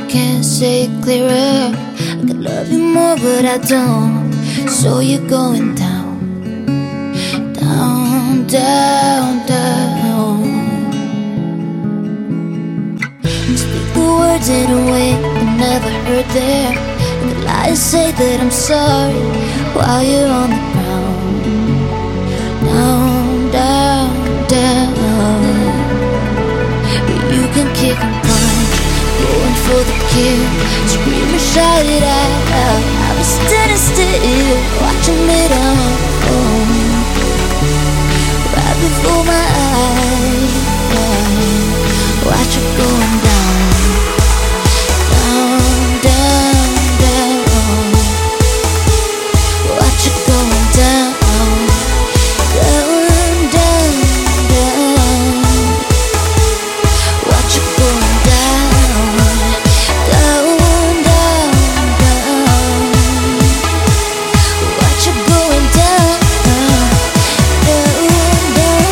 can't say it clearer. I could love you more, but I don't. So you're going down, down, down, down. Speak the words in a way I never heard there. And the lies say that I'm sorry while you're on the ground, down, down, down. But you can kick and punch, going for the kill, scream and shout it out. I was standing still, watching it unfold right before my eyes. Watch it going down, down, down, down. Watch it going down, down, down, down. Watch it going down, down, down, down. Watch it going down, down, down, down.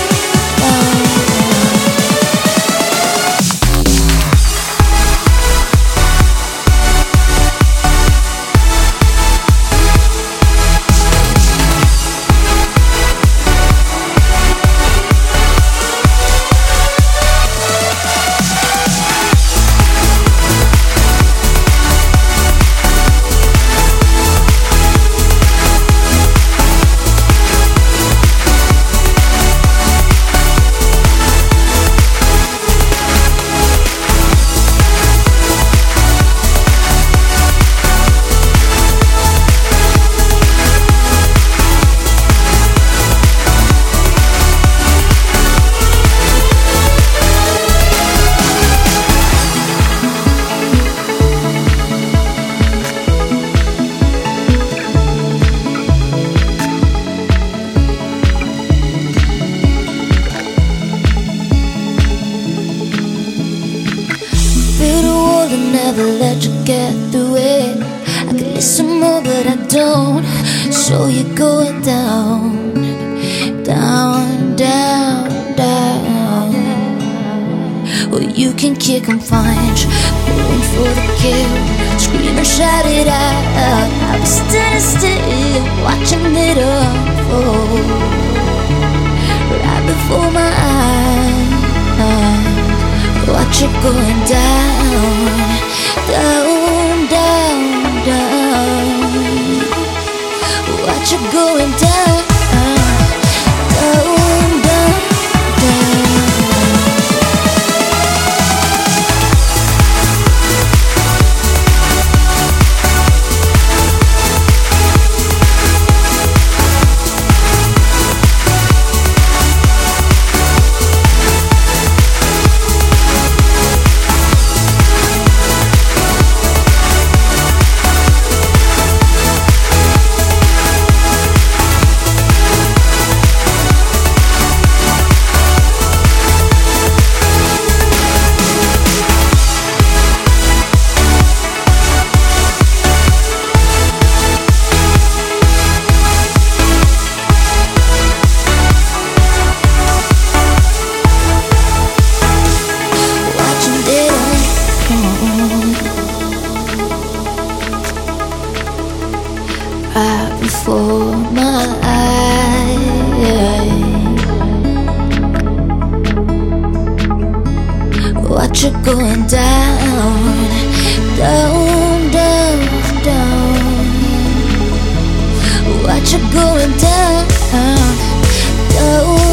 Never let you get through it. I could listen more, but I don't. So you're going down, down, down, down. Well, you can kick and punch, going for the kill, scream and shout it out. I was standing still, watching it unfold right before my eyes. Watch it going down, down, down, down. Watch it going down, down, down, down. Right before my eyes. Watch it going down, down, down, down. Watch it going down, down.